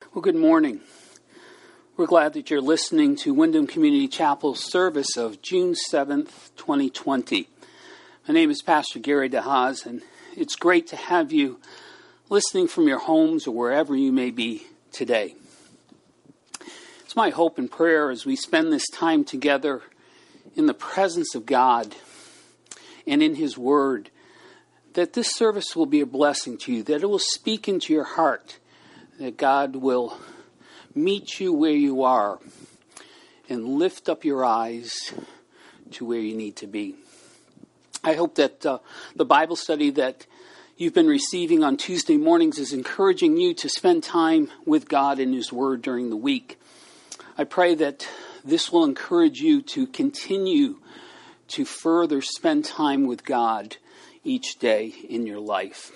Well, good morning. We're glad that you're listening to Wyndham Community Chapel's service of June 7th, 2020. My name is Pastor Gary DeHaas, and it's great to have you listening from your homes or wherever you may be today. It's my hope and prayer as we spend this time together in the presence of God and in His Word, that this service will be a blessing to you, that it will speak into your heart, that God will meet you where you are and lift up your eyes to where you need to be. I hope that the Bible study that you've been receiving on Tuesday mornings is encouraging you to spend time with God and His Word during the week. I pray that this will encourage you to continue to further spend time with God each day in your life.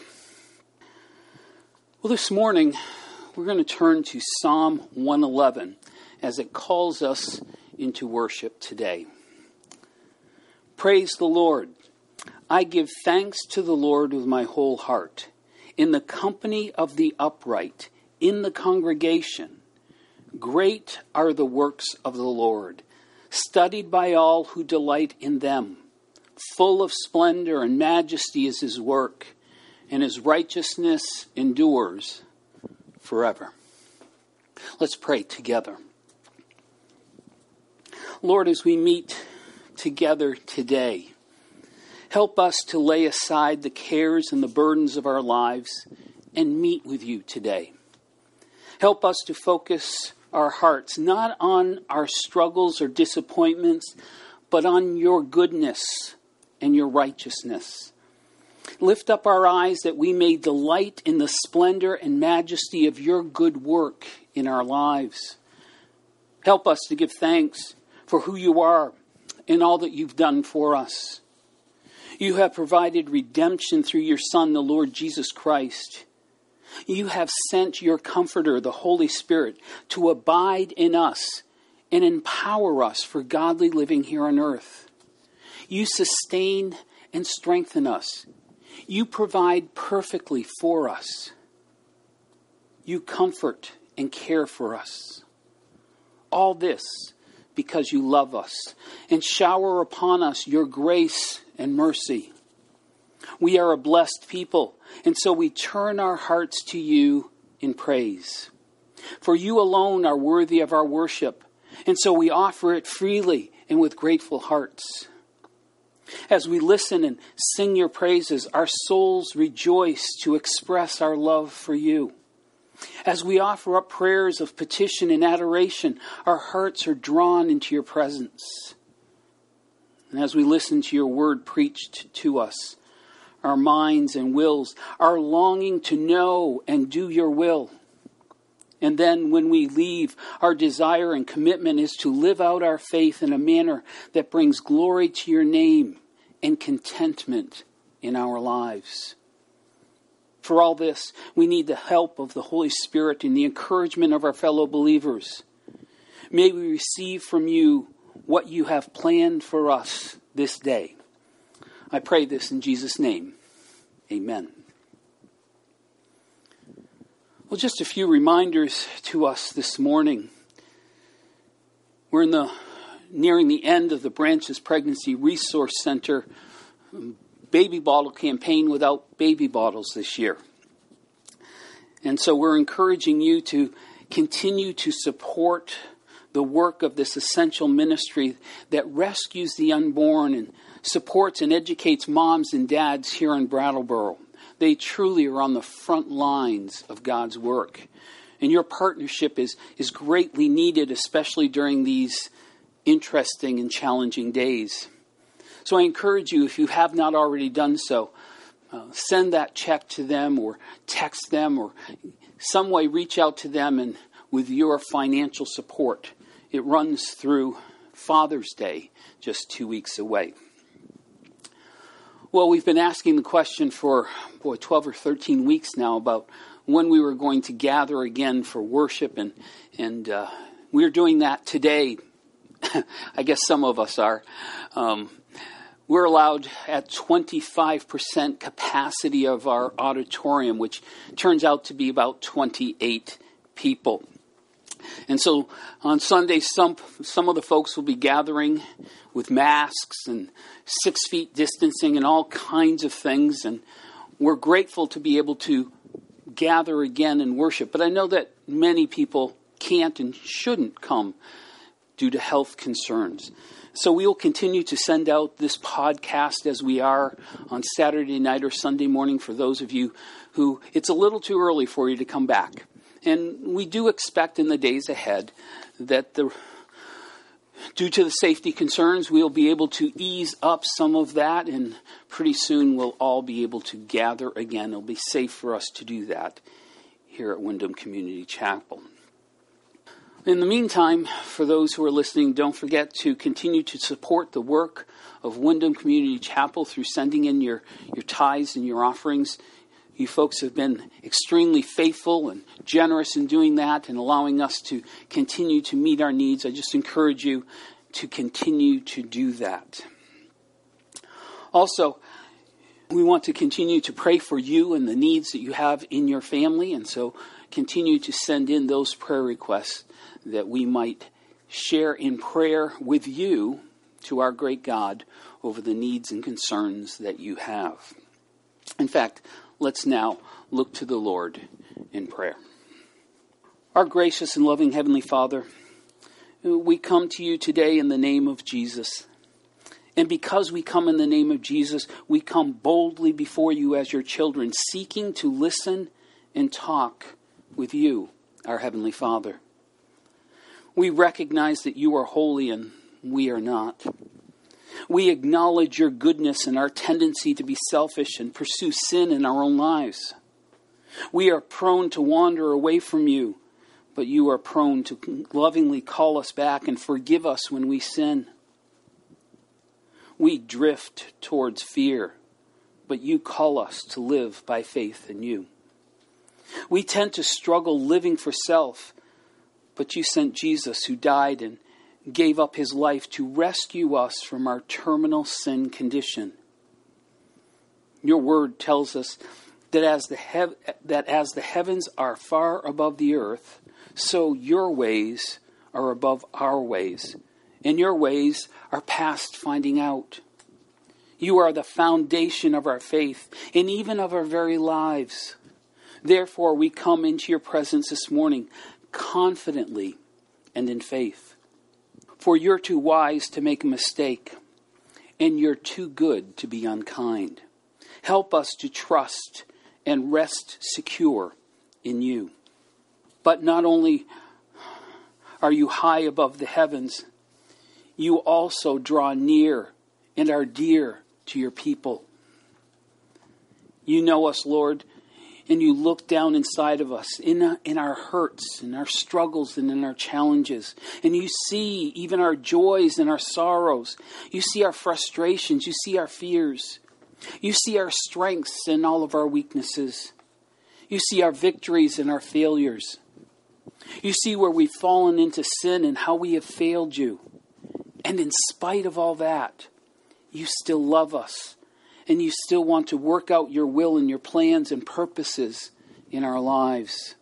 Well, this morning, we're going to turn to Psalm 111 as it calls us into worship today. Praise the Lord. I give thanks to the Lord with my whole heart. In the company of the upright, in the congregation, great are the works of the Lord, studied by all who delight in them. Full of splendor and majesty is His work, and His righteousness endures forever. Let's pray together. Lord, as we meet together today, help us to lay aside the cares and the burdens of our lives and meet with you today. Help us to focus our hearts not on our struggles or disappointments, but on your goodness and your righteousness. Lift up our eyes that we may delight in the splendor and majesty of your good work in our lives. Help us to give thanks for who you are and all that you've done for us. You have provided redemption through your Son, the Lord Jesus Christ. You have sent your Comforter, the Holy Spirit, to abide in us and empower us for godly living here on earth. You sustain and strengthen us. You provide perfectly for us. You comfort and care for us. All this because you love us and shower upon us your grace and mercy. We are a blessed people, and so we turn our hearts to you in praise. For you alone are worthy of our worship, and so we offer it freely and with grateful hearts. As we listen and sing your praises, our souls rejoice to express our love for you. As we offer up prayers of petition and adoration, our hearts are drawn into your presence. And as we listen to your word preached to us, our minds and wills are longing to know and do your will. And then when we leave, our desire and commitment is to live out our faith in a manner that brings glory to your name and contentment in our lives. For all this, we need the help of the Holy Spirit and the encouragement of our fellow believers. May we receive from you what you have planned for us this day. I pray this in Jesus' name. Amen. Well, just a few reminders to us this morning. We're nearing the end of the Branches Pregnancy Resource Center baby bottle campaign without baby bottles this year. And so we're encouraging you to continue to support the work of this essential ministry that rescues the unborn and supports and educates moms and dads here in Brattleboro. They truly are on the front lines of God's work. And your partnership is greatly needed, especially during these interesting and challenging days. So I encourage you, if you have not already done so, send that check to them or text them or some way reach out to them and with your financial support. It runs through Father's Day, just 2 weeks away. Well, we've been asking the question for 12 or 13 weeks now about when we were going to gather again for worship, and we're doing that today. I guess some of us are. We're allowed at 25% capacity of our auditorium, which turns out to be about 28 people. And so on Sunday, some of the folks will be gathering with masks and 6 feet distancing and all kinds of things. And we're grateful to be able to gather again and worship. But I know that many people can't and shouldn't come due to health concerns. So we will continue to send out this podcast as we are on Saturday night or Sunday morning for those of you who it's a little too early for you to come back. And we do expect in the days ahead that due to the safety concerns, we'll be able to ease up some of that, and pretty soon we'll all be able to gather again. It'll be safe for us to do that here at Windham Community Chapel. In the meantime, for those who are listening, don't forget to continue to support the work of Windham Community Chapel through sending in your tithes and your offerings. You folks have been extremely faithful and generous in doing that and allowing us to continue to meet our needs. I just encourage you to continue to do that. Also, we want to continue to pray for you and the needs that you have in your family, and so continue to send in those prayer requests that we might share in prayer with you to our great God over the needs and concerns that you have. In fact, let's now look to the Lord in prayer. Our gracious and loving Heavenly Father, we come to you today in the name of Jesus. And because we come in the name of Jesus, we come boldly before you as your children, seeking to listen and talk with you, our Heavenly Father. We recognize that you are holy and we are not. We acknowledge your goodness and our tendency to be selfish and pursue sin in our own lives. We are prone to wander away from you, but you are prone to lovingly call us back and forgive us when we sin. We drift towards fear, but you call us to live by faith in you. We tend to struggle living for self, but you sent Jesus who died and gave up his life to rescue us from our terminal sin condition. Your word tells us that as the heavens are far above the earth, so your ways are above our ways, and your ways are past finding out. You are the foundation of our faith and even of our very lives. Therefore, we come into your presence this morning confidently and in faith. For you're too wise to make a mistake, and you're too good to be unkind. Help us to trust and rest secure in you. But not only are you high above the heavens, you also draw near and are dear to your people. You know us, Lord, and you look down inside of us, in our hurts, in our struggles, and in our challenges. And you see even our joys and our sorrows. You see our frustrations. You see our fears. You see our strengths and all of our weaknesses. You see our victories and our failures. You see where we've fallen into sin and how we have failed you. And in spite of all that, you still love us. And you still want to work out your will and your plans and purposes in our lives.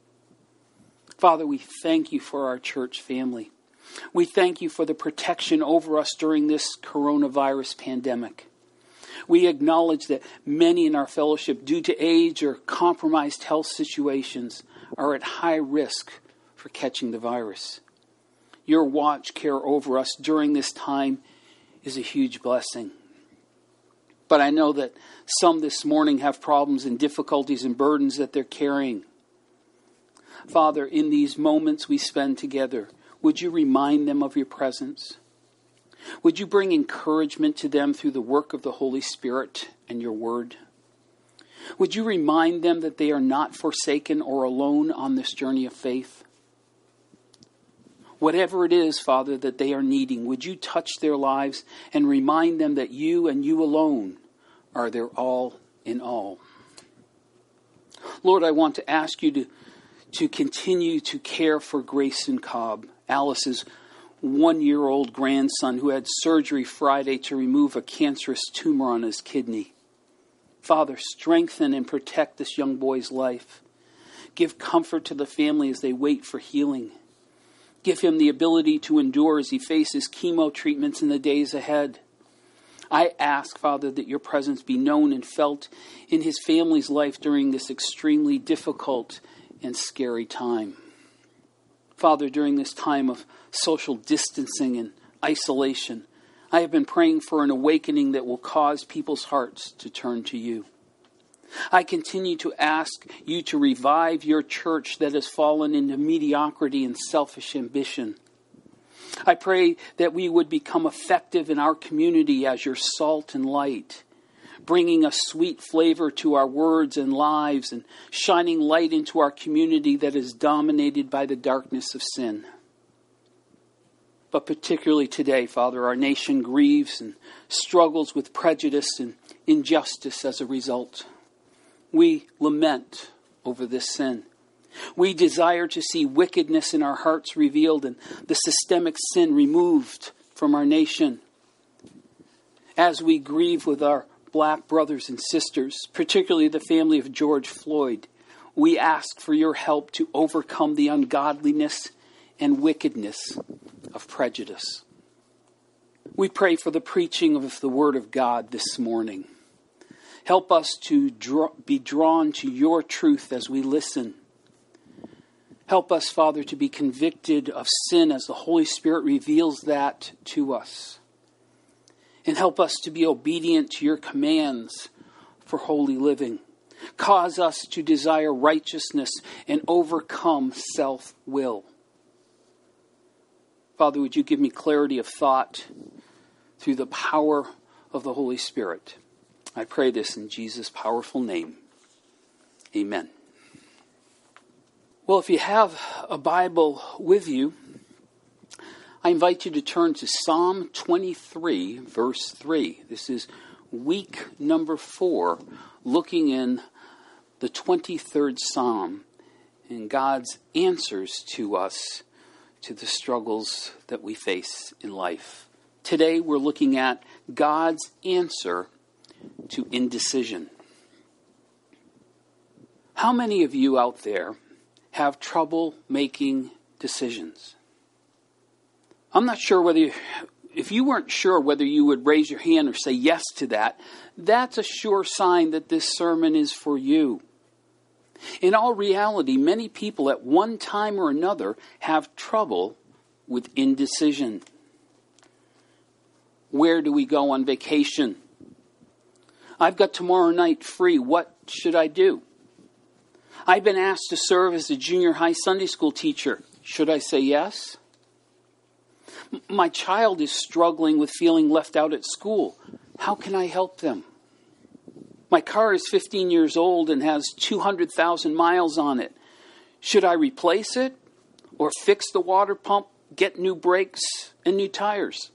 Father, we thank you for our church family. We thank you for the protection over us during this coronavirus pandemic. We acknowledge that many in our fellowship, due to age or compromised health situations, are at high risk for catching the virus. Your watch care over us during this time is a huge blessing. But I know that some this morning have problems and difficulties and burdens that they're carrying. Father, in these moments we spend together, would you remind them of your presence? Would you bring encouragement to them through the work of the Holy Spirit and your word? Would you remind them that they are not forsaken or alone on this journey of faith? Whatever it is, Father, that they are needing, would you touch their lives and remind them that you and you alone are their all in all. Lord, I want to ask you to continue to care for Grayson Cobb, Alice's 1-year-old grandson who had surgery Friday to remove a cancerous tumor on his kidney. Father, strengthen and protect this young boy's life. Give comfort to the family as they wait for healing. Give him the ability to endure as he faces chemo treatments in the days ahead. I ask, Father, that your presence be known and felt in his family's life during this extremely difficult and scary time. Father, during this time of social distancing and isolation, I have been praying for an awakening that will cause people's hearts to turn to you. I continue to ask you to revive your church that has fallen into mediocrity and selfish ambition. I pray that we would become effective in our community as your salt and light, bringing a sweet flavor to our words and lives and shining light into our community that is dominated by the darkness of sin. But particularly today, Father, our nation grieves and struggles with prejudice and injustice as a result. We lament over this sin. We desire to see wickedness in our hearts revealed and the systemic sin removed from our nation. As we grieve with our black brothers and sisters, particularly the family of George Floyd, we ask for your help to overcome the ungodliness and wickedness of prejudice. We pray for the preaching of the Word of God this morning. Help us to be drawn to your truth as we listen. Help us, Father, to be convicted of sin as the Holy Spirit reveals that to us. And help us to be obedient to your commands for holy living. Cause us to desire righteousness and overcome self-will. Father, would you give me clarity of thought through the power of the Holy Spirit? I pray this in Jesus' powerful name. Amen. Well, if you have a Bible with you, I invite you to turn to Psalm 23, verse 3. This is week number 4, looking in the 23rd Psalm and God's answers to us to the struggles that we face in life. Today we're looking at God's answer to indecision. How many of you out there have trouble making decisions? I'm not sure if you weren't sure whether you would raise your hand or say yes to that, that's a sure sign that this sermon is for you. In all reality, many people at one time or another have trouble with indecision. Where do we go on vacation? I've got tomorrow night free. What should I do? I've been asked to serve as a junior high Sunday school teacher. Should I say yes? My child is struggling with feeling left out at school. How can I help them? My car is 15 years old and has 200,000 miles on it. Should I replace it or fix the water pump, get new brakes and new tires?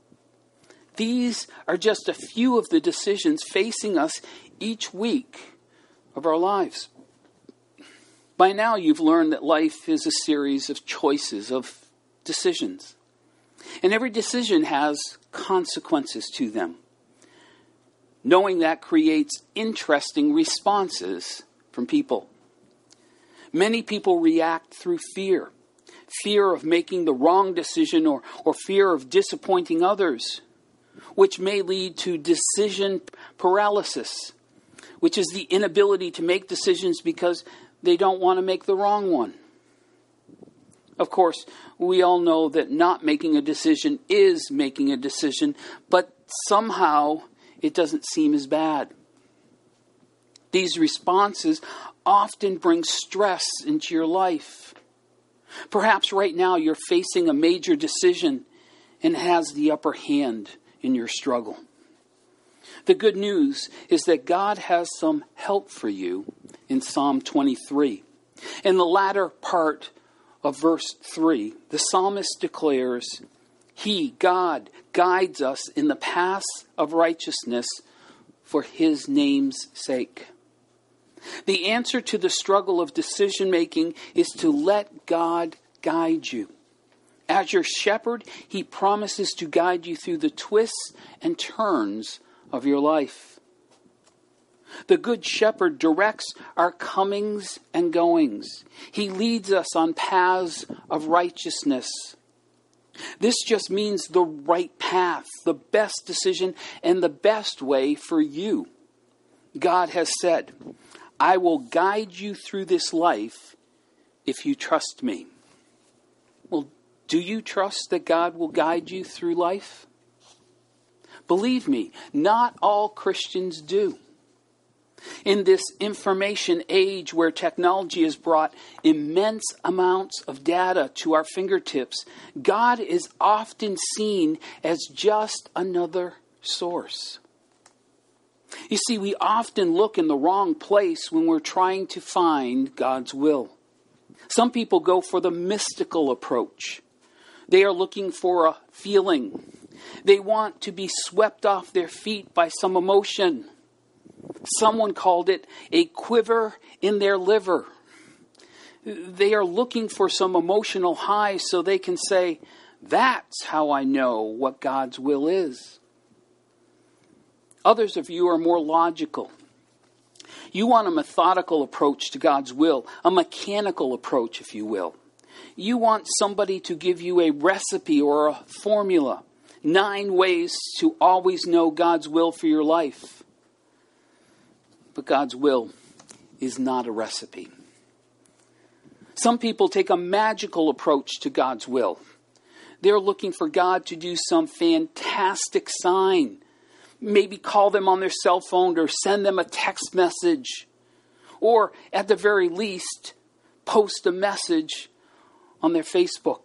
These are just a few of the decisions facing us each week of our lives. By now you've learned that life is a series of choices, of decisions. And every decision has consequences to them. Knowing that creates interesting responses from people. Many people react through fear. Fear of making the wrong decision or fear of disappointing others, which may lead to decision paralysis, which is the inability to make decisions because they don't want to make the wrong one. Of course, we all know that not making a decision is making a decision, but somehow it doesn't seem as bad. These responses often bring stress into your life. Perhaps right now you're facing a major decision and it has the upper hand in your struggle. The good news is that God has some help for you in Psalm 23. In the latter part of verse 3, the psalmist declares, He, God, guides us in the paths of righteousness for His name's sake. The answer to the struggle of decision making is to let God guide you. As your shepherd, He promises to guide you through the twists and turns of your life. The Good Shepherd directs our comings and goings. He leads us on paths of righteousness. This just means the right path, the best decision, and the best way for you. God has said, I will guide you through this life if you trust me. Well, do you trust that God will guide you through life? Believe me, not all Christians do. In this information age where technology has brought immense amounts of data to our fingertips, God is often seen as just another source. You see, we often look in the wrong place when we're trying to find God's will. Some people go for the mystical approach. They are looking for a feeling. They want to be swept off their feet by some emotion. Someone called it a quiver in their liver. They are looking for some emotional high so they can say, that's how I know what God's will is. Others of you are more logical. You want a methodical approach to God's will, a mechanical approach, if you will. You want somebody to give you a recipe or a formula, 9 ways to always know God's will for your life. But God's will is not a recipe. Some people take a magical approach to God's will. They're looking for God to do some fantastic sign. Maybe call them on their cell phone or send them a text message. Or at the very least, post a message on their Facebook.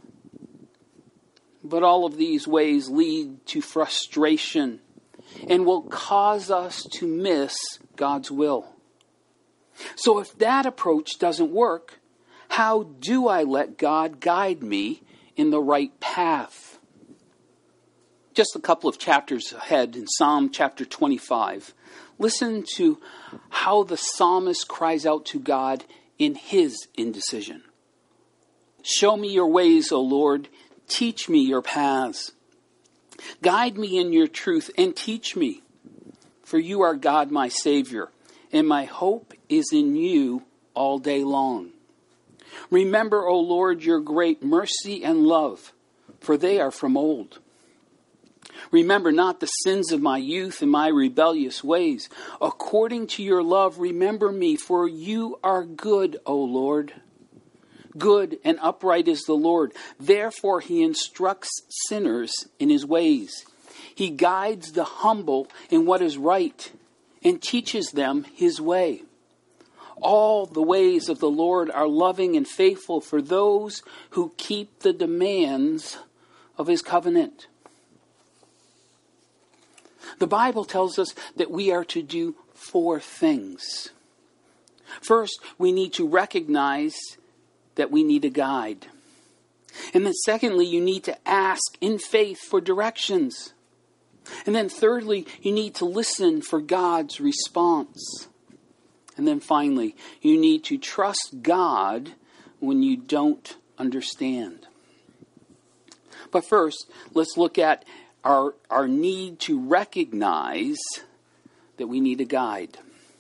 But all of these ways lead to frustration and will cause us to miss God's will. So if that approach doesn't work, how do I let God guide me in the right path? Just a couple of chapters ahead in Psalm chapter 25, listen to how the psalmist cries out to God in his indecision. Show me your ways, O Lord. Teach me your paths. Guide me in your truth and teach me. For you are God, my Savior, and my hope is in you all day long. Remember, O Lord, your great mercy and love, for they are from old. Remember not the sins of my youth and my rebellious ways. According to your love, remember me, for you are good, O Lord. Good and upright is the Lord. Therefore he instructs sinners in his ways. He guides the humble in what is right and teaches them his way. All the ways of the Lord are loving and faithful for those who keep the demands of his covenant. The Bible tells us that we are to do 4 things. First, we need to recognize that we need a guide. And then secondly, you need to ask in faith for directions. And then thirdly, you need to listen for God's response. And then finally, you need to trust God when you don't understand. But first, let's look at our need to recognize that we need a guide.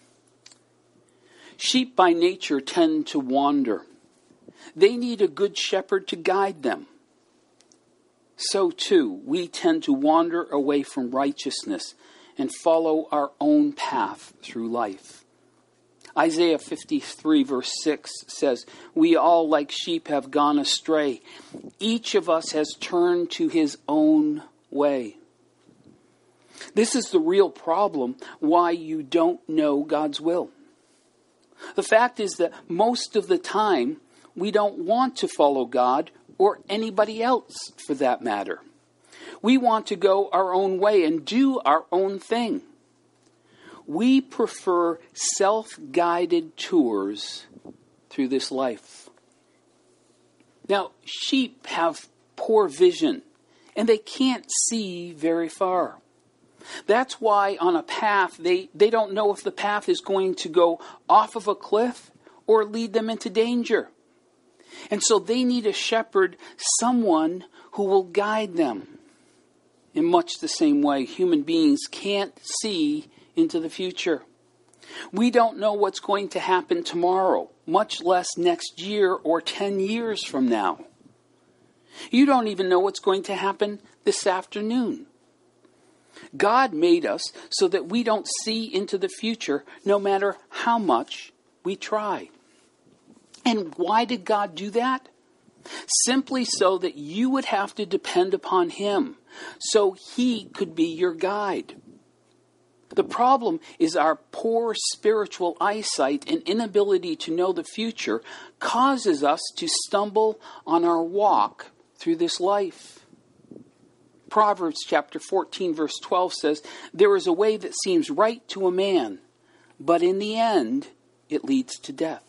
Sheep by nature tend to wander. They need a good shepherd to guide them. So too, we tend to wander away from righteousness and follow our own path through life. Isaiah 53 verse 6 says, we all like sheep have gone astray. Each of us has turned to his own way. This is the real problem why you don't know God's will. The fact is that most of the time, we don't want to follow God or anybody else for that matter. We want to go our own way and do our own thing. We prefer self-guided tours through this life. Now, sheep have poor vision and they can't see very far. That's why on a path, they don't know if the path is going to go off of a cliff or lead them into danger. And so they need a shepherd, someone who will guide them. In much the same way, human beings can't see into the future. We don't know what's going to happen tomorrow, much less next year or 10 years from now. You don't even know what's going to happen this afternoon. God made us so that we don't see into the future no matter how much we try. And why did God do that? Simply so that you would have to depend upon Him, so He could be your guide. The problem is our poor spiritual eyesight and inability to know the future causes us to stumble on our walk through this life. Proverbs chapter 14 verse 12 says, "There is a way that seems right to a man, but in the end it leads to death."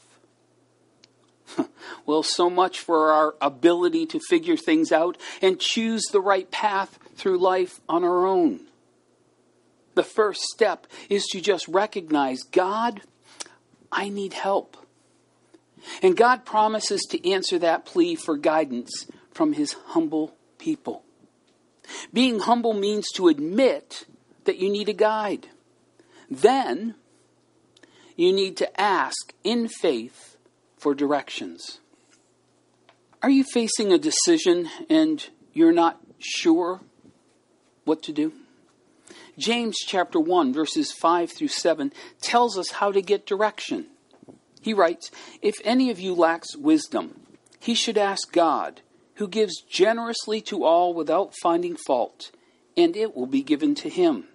Well, so much for our ability to figure things out and choose the right path through life on our own. The first step is to just recognize, God, I need help. And God promises to answer that plea for guidance from His humble people. Being humble means to admit that you need a guide. Then you need to ask in faith for directions. Are you facing a decision and you're not sure what to do? James chapter 1 verses 5 through 7 tells us how to get direction. He writes, "If any of you lacks wisdom, he should ask God, who gives generously to all without finding fault, and it will be given to him.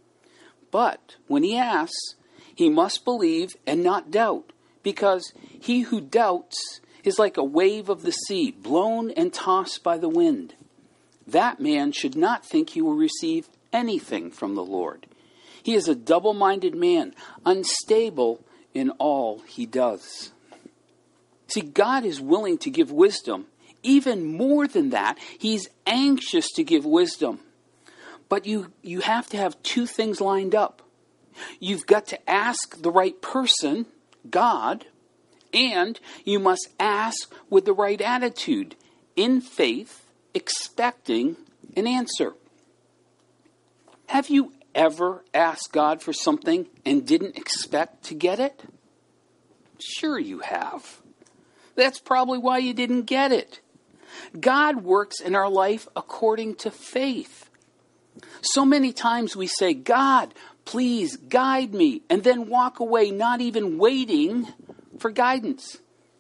But when he asks, he must believe and not doubt, because he who doubts is like a wave of the sea, blown and tossed by the wind. That man should not think he will receive anything from the Lord. He is a double-minded man, unstable in all he does." See, God is willing to give wisdom. Even more than that, He's anxious to give wisdom. But you have to have two things lined up. You've got to ask the right person, God, and you must ask with the right attitude, in faith, expecting an answer. Have you ever asked God for something and didn't expect to get it? Sure you have. That's probably why you didn't get it. God works in our life according to faith. So many times we say, "God, please guide me," and then walk away not even waiting for guidance.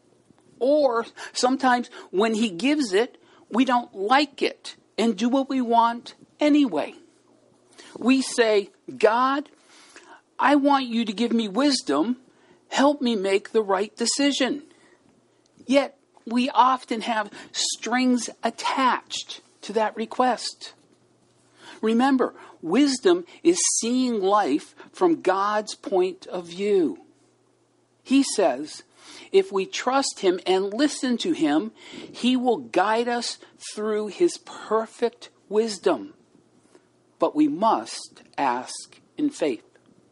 Or sometimes when He gives it, we don't like it and do what we want anyway. We say, "God, I want you to give me wisdom. Help me make the right decision." Yet we often have strings attached to that request. Remember, wisdom is seeing life from God's point of view. He says, if we trust Him and listen to Him, He will guide us through His perfect wisdom. But we must ask in faith.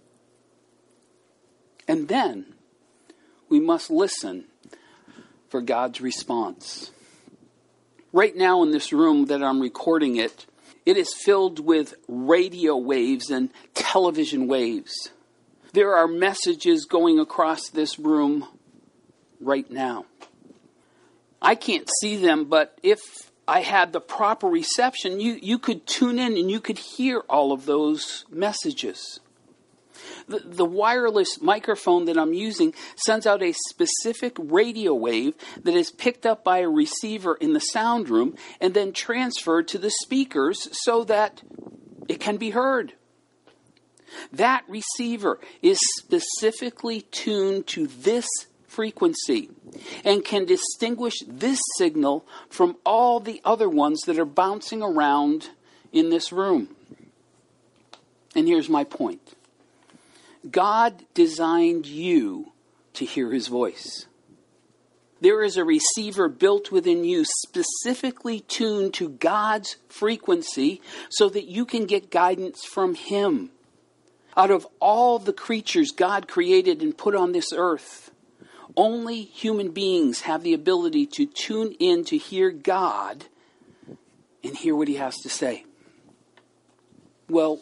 And then we must listen for God's response. Right now in this room that I'm recording it is filled with radio waves and television waves. There are messages going across this room right now. I can't see them, but if I had the proper reception, you could tune in and you could hear all of those messages. The wireless microphone that I'm using sends out a specific radio wave that is picked up by a receiver in the sound room and then transferred to the speakers so that it can be heard. That receiver is specifically tuned to this frequency and can distinguish this signal from all the other ones that are bouncing around in this room. And here's my point. God designed you to hear His voice. There is a receiver built within you specifically tuned to God's frequency so that you can get guidance from Him. Out of all the creatures God created and put on this earth, only human beings have the ability to tune in to hear God and hear what He has to say. Well,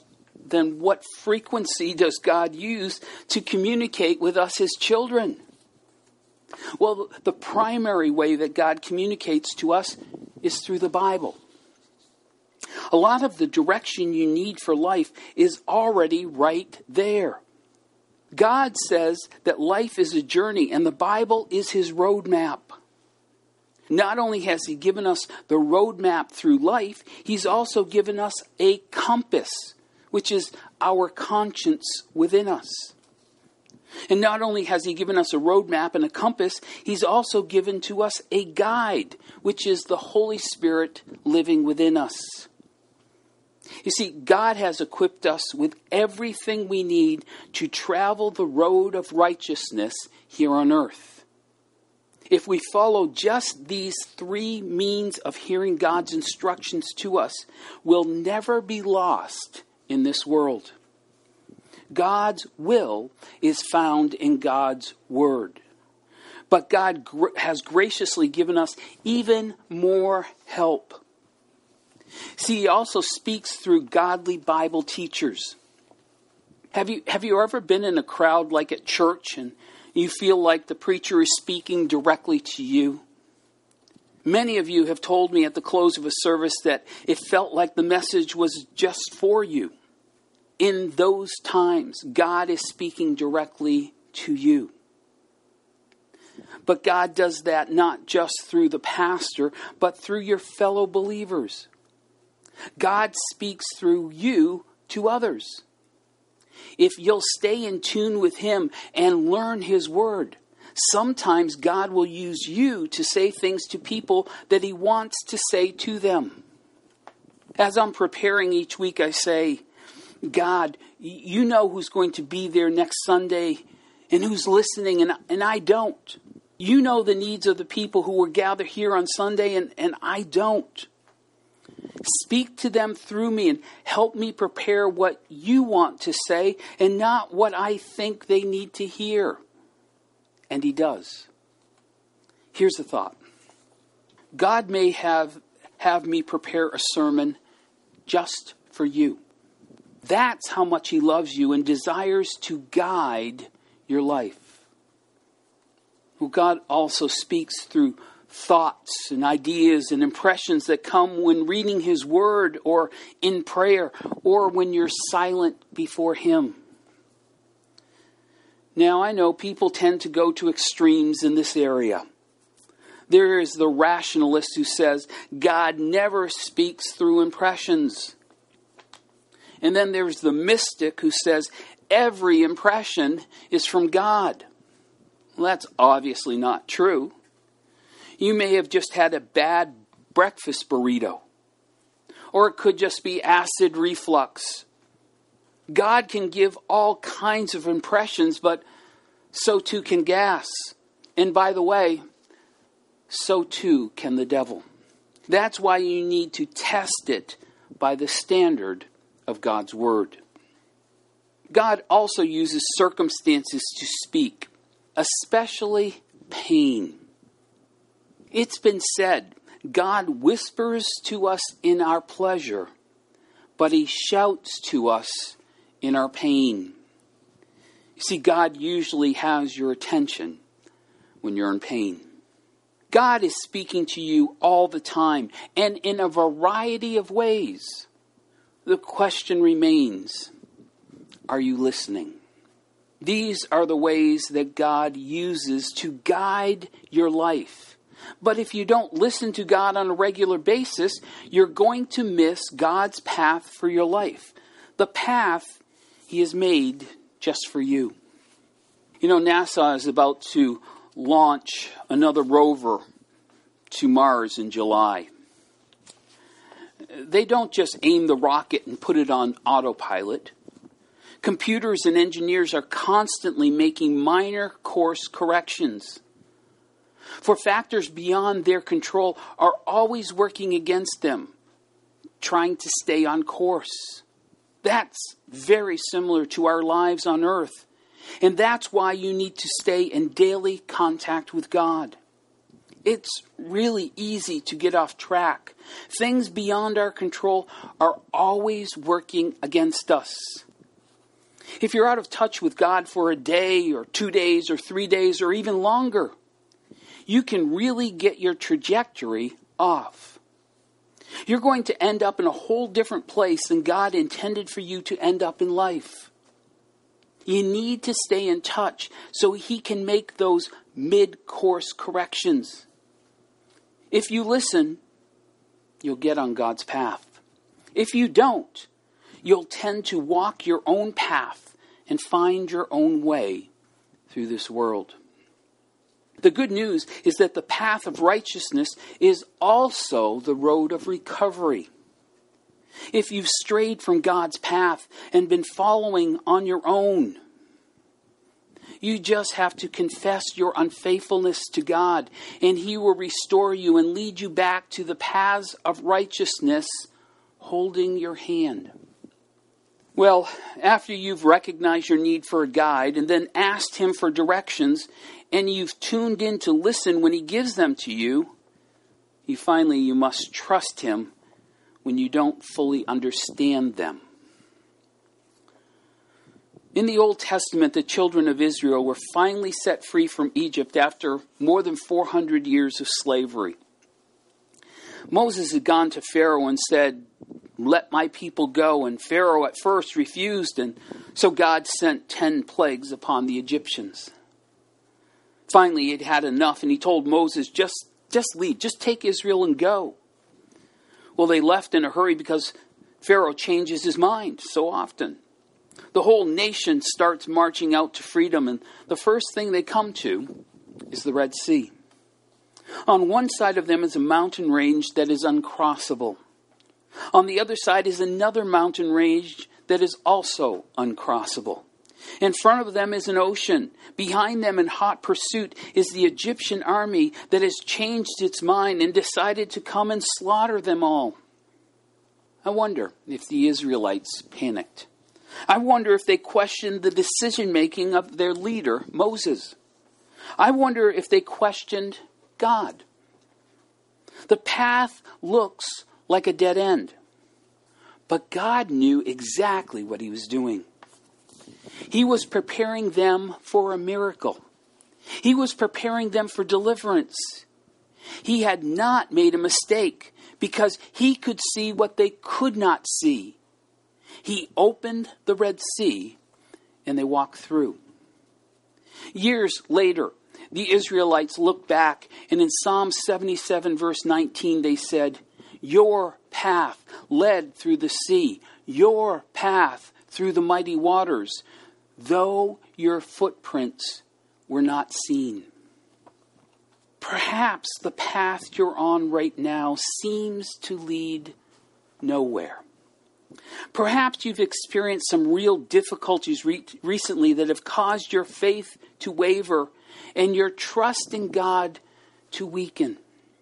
then what frequency does God use to communicate with us, his children? Well, the primary way that God communicates to us is through the Bible. A lot of the direction you need for life is already right there. God says that life is a journey, and the Bible is his roadmap. Not only has he given us the roadmap through life, he's also given us a compass, which is our conscience within us. And not only has he given us a roadmap and a compass, he's also given to us a guide, which is the Holy Spirit living within us. You see, God has equipped us with everything we need to travel the road of righteousness here on earth. If we follow just these three means of hearing God's instructions to us, we'll never be lost in this world. God's will is found in God's word. But God has graciously given us even more help. See, he also speaks through godly Bible teachers. Have you ever been in a crowd like at church and you feel like the preacher is speaking directly to you? Many of you have told me at the close of a service that it felt like the message was just for you. In those times, God is speaking directly to you. But God does that not just through the pastor, but through your fellow believers. God speaks through you to others. If you'll stay in tune with him and learn his word, sometimes God will use you to say things to people that he wants to say to them. As I'm preparing each week, I say, God, you know who's going to be there next Sunday and who's listening, and I don't. You know the needs of the people who will gather here on Sunday, and I don't. Speak to them through me and help me prepare what you want to say and not what I think they need to hear. And he does. Here's the thought. God may have me prepare a sermon just for you. That's how much he loves you and desires to guide your life. Well, God also speaks through thoughts and ideas and impressions that come when reading his word or in prayer or when you're silent before him. Now, I know people tend to go to extremes in this area. There is the rationalist who says God never speaks through impressions. And then there's the mystic who says every impression is from God. Well, that's obviously not true. You may have just had a bad breakfast burrito. Or it could just be acid reflux. God can give all kinds of impressions, but so too can gas. And by the way, so too can the devil. That's why you need to test it by the standard of God's word. God also uses circumstances to speak, especially pain. It's been said, God whispers to us in our pleasure, but he shouts to us in our pain. You see, God usually has your attention when you're in pain. God is speaking to you all the time and in a variety of ways. The question remains, are you listening? These are the ways that God uses to guide your life. But if you don't listen to God on a regular basis, you're going to miss God's path for your life. The path he has made just for you. You know, NASA is about to launch another rover to Mars in July. They don't just aim the rocket and put it on autopilot. Computers and engineers are constantly making minor course corrections. For factors beyond their control are always working against them, trying to stay on course. That's very similar to our lives on earth. And that's why you need to stay in daily contact with God. It's really easy to get off track. Things beyond our control are always working against us. If you're out of touch with God for a day or 2 days or 3 days or even longer, you can really get your trajectory off. You're going to end up in a whole different place than God intended for you to end up in life. You need to stay in touch so He can make those mid-course corrections. If you listen, you'll get on God's path. If you don't, you'll tend to walk your own path and find your own way through this world. The good news is that the path of righteousness is also the road of recovery. If you've strayed from God's path and been following on your own, you just have to confess your unfaithfulness to God, and He will restore you and lead you back to the paths of righteousness, holding your hand. Well, after you've recognized your need for a guide and then asked Him for directions, and you've tuned in to listen when He gives them to you, you must trust Him when you don't fully understand them. In the Old Testament, the children of Israel were finally set free from Egypt after more than 400 years of slavery. Moses had gone to Pharaoh and said, "Let my people go." And Pharaoh at first refused, and so God sent 10 plagues upon the Egyptians. Finally, he'd had enough, and he told Moses, just leave, just take Israel and go. Well, they left in a hurry because Pharaoh changes his mind so often. The whole nation starts marching out to freedom, and the first thing they come to is the Red Sea. On one side of them is a mountain range that is uncrossable. On the other side is another mountain range that is also uncrossable. In front of them is an ocean. Behind them in hot pursuit is the Egyptian army that has changed its mind and decided to come and slaughter them all. I wonder if the Israelites panicked. I wonder if they questioned the decision-making of their leader, Moses. I wonder if they questioned God. The path looks like a dead end, but God knew exactly what He was doing. He was preparing them for a miracle. He was preparing them for deliverance. He had not made a mistake because He could see what they could not see. He opened the Red Sea and they walked through. Years later, the Israelites looked back, and in Psalm 77 verse 19 they said, "Your path led through the sea, your path through the mighty waters, though your footprints were not seen." Perhaps the path you're on right now seems to lead nowhere. Perhaps you've experienced some real difficulties recently that have caused your faith to waver and your trust in God to weaken.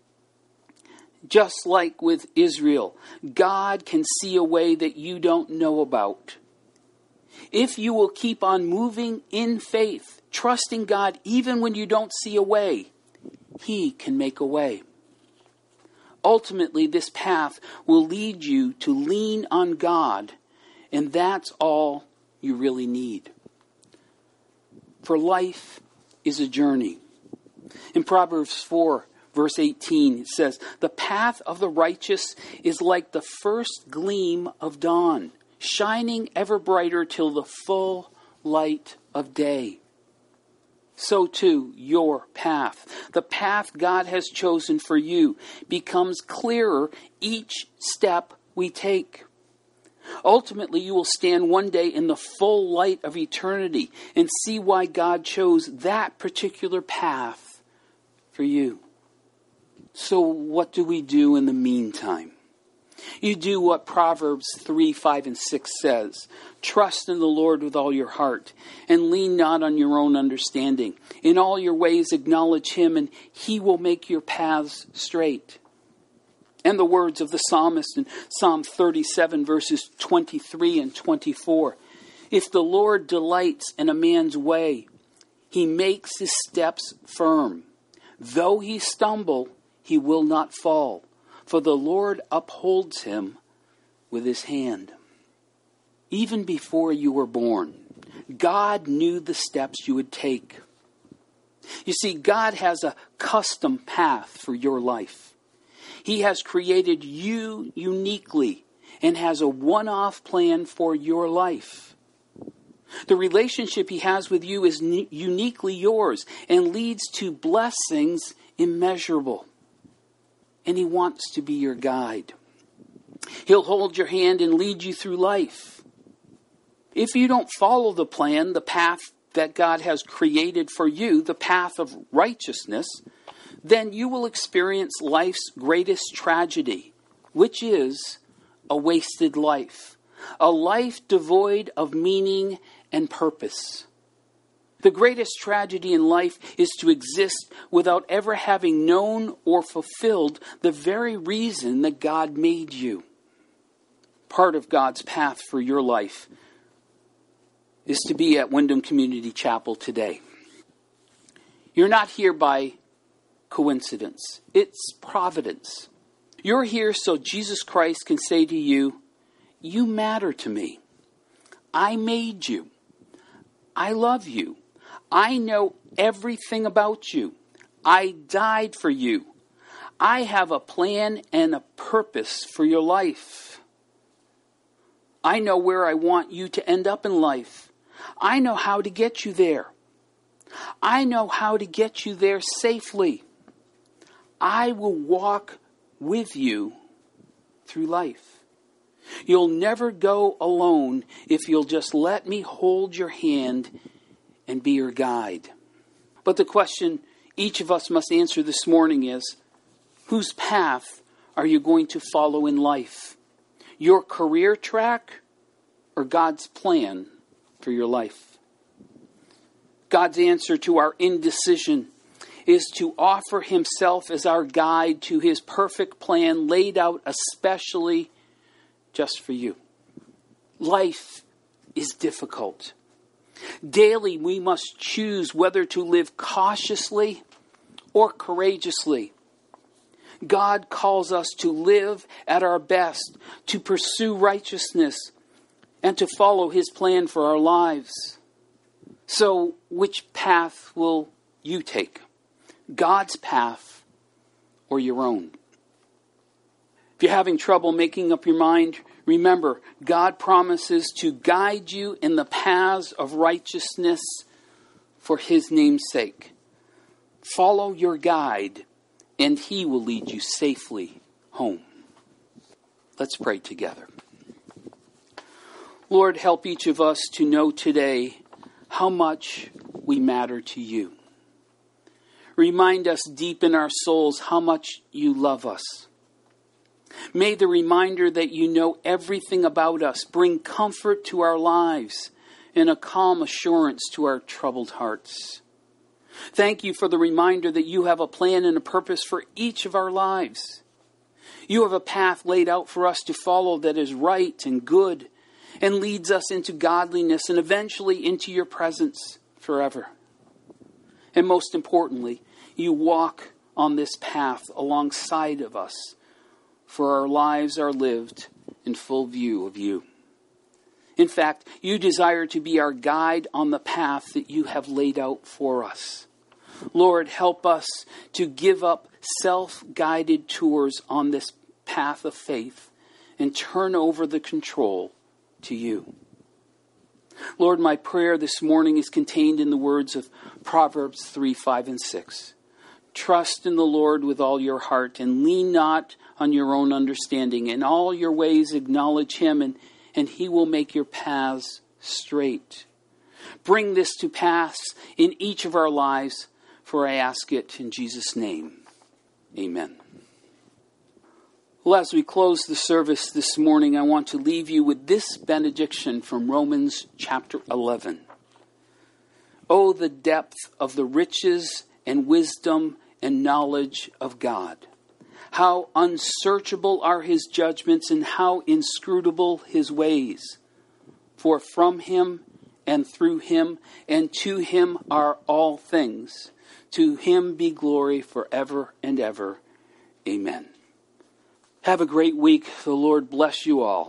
Just like with Israel, God can see a way that you don't know about. If you will keep on moving in faith, trusting God even when you don't see a way, He can make a way. Ultimately, this path will lead you to lean on God, and that's all you really need. For life is a journey. In Proverbs 4, verse 18, it says, "The path of the righteous is like the first gleam of dawn, shining ever brighter till the full light of day." So too, your path, the path God has chosen for you, becomes clearer each step we take. Ultimately, you will stand one day in the full light of eternity and see why God chose that particular path for you. So what do we do in the meantime? You do what Proverbs 3, 5, and 6 says. Trust in the Lord with all your heart, and lean not on your own understanding. In all your ways acknowledge Him, and He will make your paths straight. And the words of the psalmist in Psalm 37, verses 23 and 24. If the Lord delights in a man's way, He makes his steps firm. Though he stumble, he will not fall, for the Lord upholds him with his hand. Even before you were born, God knew the steps you would take. You see, God has a custom path for your life. He has created you uniquely and has a one-off plan for your life. The relationship he has with you is uniquely yours and leads to blessings immeasurable. And he wants to be your guide. He'll hold your hand and lead you through life. If you don't follow the plan, the path that God has created for you, the path of righteousness, then you will experience life's greatest tragedy, which is a wasted life. A life devoid of meaning and purpose. The greatest tragedy in life is to exist without ever having known or fulfilled the very reason that God made you. Part of God's path for your life is to be at Wyndham Community Chapel today. You're not here by coincidence. It's providence. You're here so Jesus Christ can say to you, "You matter to me. I made you. I love you. I know everything about you. I died for you. I have a plan and a purpose for your life. I know where I want you to end up in life. I know how to get you there. I know how to get you there safely. I will walk with you through life. You'll never go alone if you'll just let me hold your hand and be your guide." But the question each of us must answer this morning is, whose path are you going to follow in life? Your career track or God's plan for your life? God's answer to our indecision is to offer himself as our guide to his perfect plan laid out especially just for you. Life is difficult. Daily we must choose whether to live cautiously or courageously. God calls us to live at our best, to pursue righteousness, and to follow his plan for our lives. So, which path will you take? God's path or your own? If you're having trouble making up your mind, remember, God promises to guide you in the paths of righteousness for his name's sake. Follow your guide, and he will lead you safely home. Let's pray together. Lord, help each of us to know today how much we matter to you. Remind us deep in our souls how much you love us. May the reminder that you know everything about us bring comfort to our lives and a calm assurance to our troubled hearts. Thank you for the reminder that you have a plan and a purpose for each of our lives. You have a path laid out for us to follow that is right and good and leads us into godliness and eventually into your presence forever. And most importantly, you walk on this path alongside of us, for our lives are lived in full view of you. In fact, you desire to be our guide on the path that you have laid out for us. Lord, help us to give up self-guided tours on this path of faith and turn over the control to you. Lord, my prayer this morning is contained in the words of Proverbs 3, 5, and 6. Trust in the Lord with all your heart and lean not on your own understanding. In all your ways acknowledge him and he will make your paths straight. Bring this to pass in each of our lives, for I ask it in Jesus' name. Amen. Well, as we close the service this morning, I want to leave you with this benediction from Romans chapter 11. Oh, the depth of the riches and wisdom and knowledge of God. How unsearchable are his judgments and how inscrutable his ways. For from him and through him and to him are all things. To him be glory forever and ever. Amen. Have a great week. The Lord bless you all.